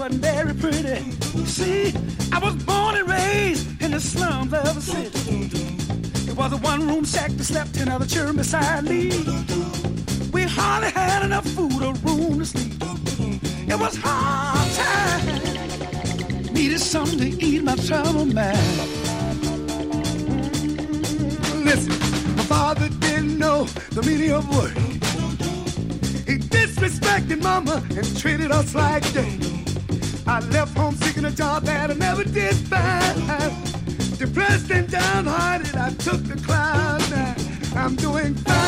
wasn't very pretty. See, I was born and raised in the slums of the city. It was a one-room shack that slept 10 other children beside me. We hardly had enough food or room to sleep. It was hard time. Needed something to ease my troubled mind. Listen, my father didn't know the meaning of work. He disrespected mama and treated us like dirt. I left home seeking a job that I never did find. Depressed and downhearted, I took the cloud. Now I'm doing fine.